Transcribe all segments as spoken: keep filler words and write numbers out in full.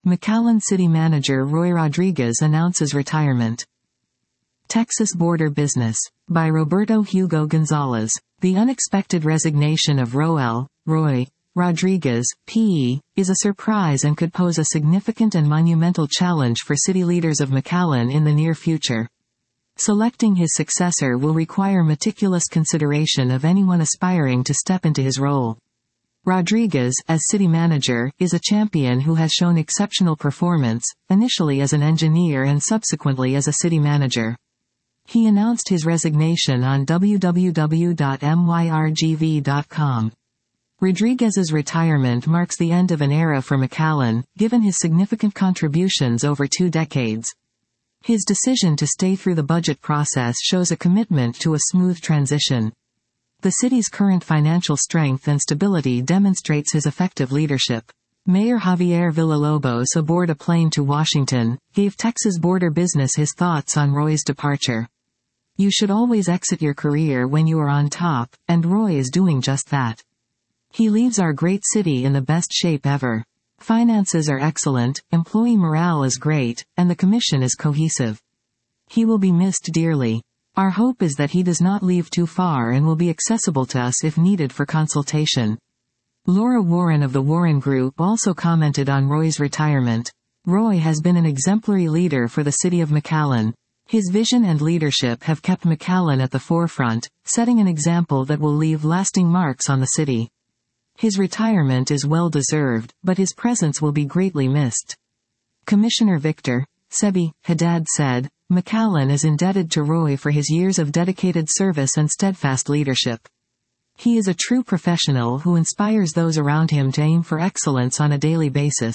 McAllen City Manager Roy Rodriguez announces retirement. Texas Border Business. By Roberto Hugo Gonzalez. The unexpected resignation of Roel, Roy, Rodriguez, P E, is a surprise and could pose a significant and monumental challenge for city leaders of McAllen in the near future. Selecting his successor will require meticulous consideration of anyone aspiring to step into his role. Rodriguez, as city manager, is a champion who has shown exceptional performance, initially as an engineer and subsequently as a city manager. He announced his resignation on w w w dot m y r g v dot com. Rodriguez's retirement marks the end of an era for McAllen, given his significant contributions over two decades. His decision to stay through the budget process shows a commitment to a smooth transition. The city's current financial strength and stability demonstrates his effective leadership. Mayor Javier Villalobos, aboard a plane to Washington, gave Texas Border Business his thoughts on Roy's departure. "You should always exit your career when you are on top, and Roy is doing just that. He leaves our great city in the best shape ever. Finances are excellent, employee morale is great, and the commission is cohesive. He will be missed dearly. Our hope is that he does not leave too far and will be accessible to us if needed for consultation." Laura Warren of the Warren Group also commented on Roy's retirement. "Roy has been an exemplary leader for the city of McAllen. His vision and leadership have kept McAllen at the forefront, setting an example that will leave lasting marks on the city. His retirement is well-deserved, but his presence will be greatly missed." Commissioner Victor Sebi Haddad said, "McAllen is indebted to Roy for his years of dedicated service and steadfast leadership. He is a true professional who inspires those around him to aim for excellence on a daily basis.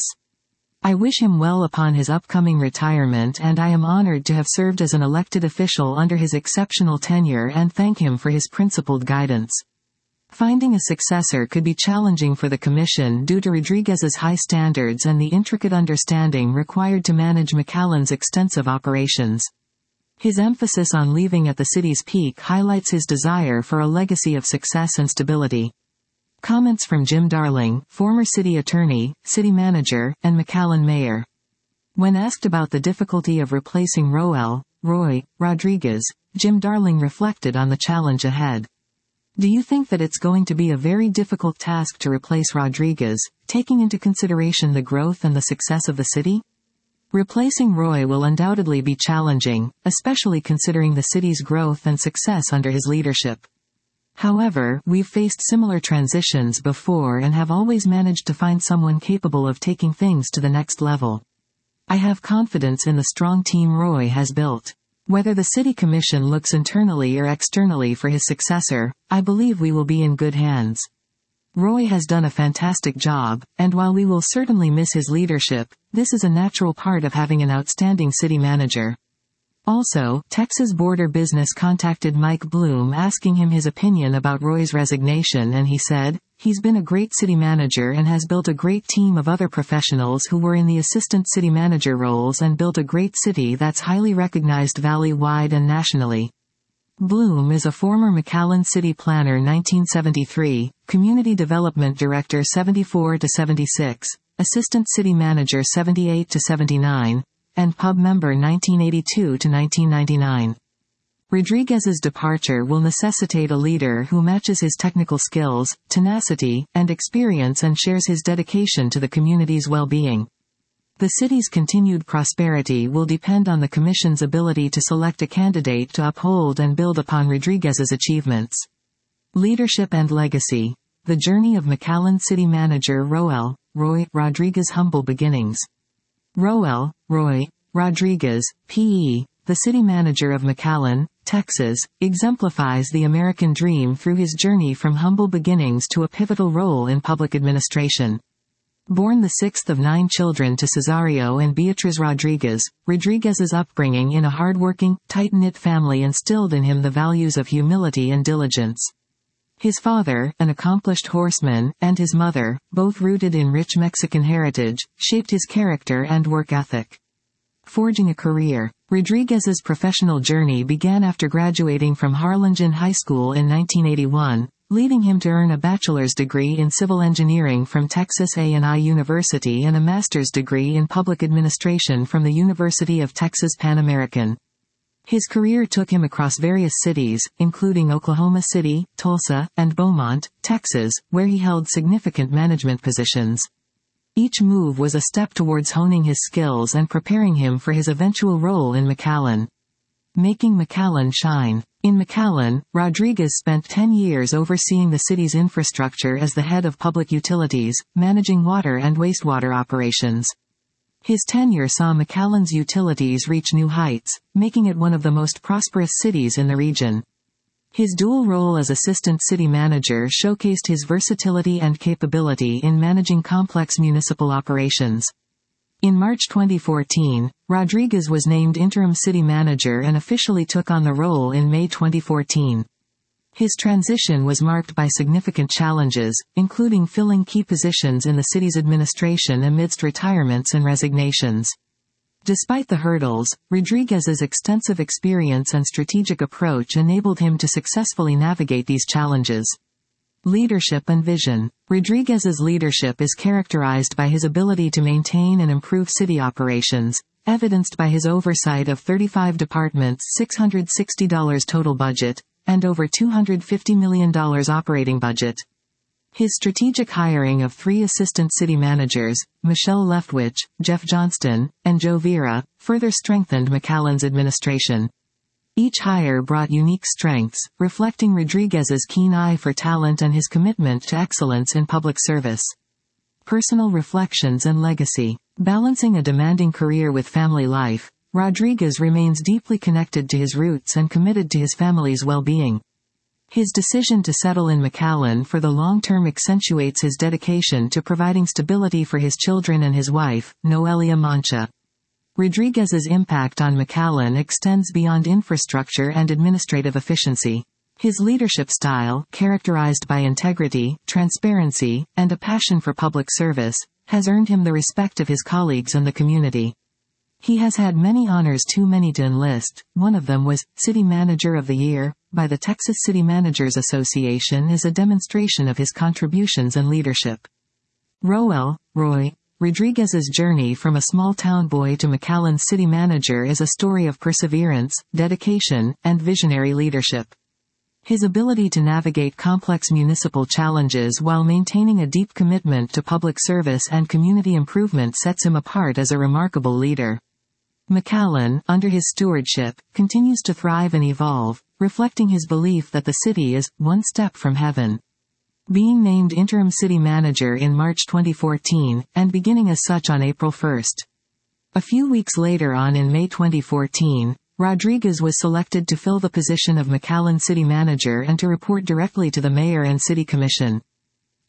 I wish him well upon his upcoming retirement, and I am honored to have served as an elected official under his exceptional tenure and thank him for his principled guidance." Finding a successor could be challenging for the commission due to Rodriguez's high standards and the intricate understanding required to manage McAllen's extensive operations. His emphasis on leaving at the city's peak highlights his desire for a legacy of success and stability. Comments from Jim Darling, former city attorney, city manager, and McAllen mayor. When asked about the difficulty of replacing Roel, Roy, Rodriguez, Jim Darling reflected on the challenge ahead. "Do you think that it's going to be a very difficult task to replace Rodriguez, taking into consideration the growth and the success of the city?" Replacing Roy will undoubtedly be challenging, especially considering the city's growth and success under his leadership. However, we've faced similar transitions before and have always managed to find someone capable of taking things to the next level. I have confidence in the strong team Roy has built. Whether the City Commission looks internally or externally for his successor, I believe we will be in good hands. Roy has done a fantastic job, and while we will certainly miss his leadership, this is a natural part of having an outstanding city manager. Also, Texas Border Business contacted Mike Bloom asking him his opinion about Roy's resignation, and he said, "He's been a great city manager and has built a great team of other professionals who were in the assistant city manager roles and built a great city that's highly recognized valley-wide and nationally." Bloom is a former McAllen city planner nineteen seventy-three, community development director seventy-four to seventy-six, assistant city manager seventy-eight to seventy-nine, and pub member nineteen eighty-two to nineteen ninety-nine. Rodriguez's departure will necessitate a leader who matches his technical skills, tenacity, and experience and shares his dedication to the community's well-being. The city's continued prosperity will depend on the Commission's ability to select a candidate to uphold and build upon Rodriguez's achievements. Leadership and legacy. The journey of McAllen City Manager Roel, Roy, Rodriguez humble beginnings. Roel, Roy, Rodriguez, P E, the city manager of McAllen, Texas, exemplifies the American dream through his journey from humble beginnings to a pivotal role in public administration. Born the sixth of nine children to Cesario and Beatriz Rodriguez, Rodriguez's upbringing in a hardworking, tight-knit family instilled in him the values of humility and diligence. His father, an accomplished horseman, and his mother, both rooted in rich Mexican heritage, shaped his character and work ethic. Forging a career. Rodriguez's professional journey began after graduating from Harlingen High School in nineteen eighty-one, leading him to earn a bachelor's degree in civil engineering from Texas A and I University and a master's degree in public administration from the University of Texas Pan American. His career took him across various cities, including Oklahoma City, Tulsa, and Beaumont, Texas, where he held significant management positions. Each move was a step towards honing his skills and preparing him for his eventual role in McAllen. Making McAllen shine. In McAllen, Rodriguez spent ten years overseeing the city's infrastructure as the head of public utilities, managing water and wastewater operations. His tenure saw McAllen's utilities reach new heights, making it one of the most prosperous cities in the region. His dual role as assistant city manager showcased his versatility and capability in managing complex municipal operations. In March twenty fourteen, Rodriguez was named interim city manager and officially took on the role in May twenty fourteen. His transition was marked by significant challenges, including filling key positions in the city's administration amidst retirements and resignations. Despite the hurdles, Rodriguez's extensive experience and strategic approach enabled him to successfully navigate these challenges. Leadership and vision. Rodriguez's leadership is characterized by his ability to maintain and improve city operations, evidenced by his oversight of thirty-five departments, six hundred sixty million dollars total budget, and over two hundred fifty million dollars operating budget. His strategic hiring of three assistant city managers, Michelle Leftwich, Jeff Johnston, and Joe Vera, further strengthened McAllen's administration. Each hire brought unique strengths, reflecting Rodriguez's keen eye for talent and his commitment to excellence in public service. Personal reflections and legacy. Balancing a demanding career with family life, Rodriguez remains deeply connected to his roots and committed to his family's well-being. His decision to settle in McAllen for the long term accentuates his dedication to providing stability for his children and his wife, Noelia Mancha. Rodriguez's impact on McAllen extends beyond infrastructure and administrative efficiency. His leadership style, characterized by integrity, transparency, and a passion for public service, has earned him the respect of his colleagues and the community. He has had many honors, too many to enlist. One of them was City Manager of the Year by the Texas City Managers Association, as a demonstration of his contributions and leadership. Roel, Roy. Rodriguez's journey from a small-town boy to McAllen's city manager is a story of perseverance, dedication, and visionary leadership. His ability to navigate complex municipal challenges while maintaining a deep commitment to public service and community improvement sets him apart as a remarkable leader. McAllen, under his stewardship, continues to thrive and evolve, reflecting his belief that the city is one step from heaven. Being named interim city manager in March twenty fourteen, and beginning as such on April first. A few weeks later on in May twenty fourteen, Rodriguez was selected to fill the position of McAllen city manager and to report directly to the mayor and city commission.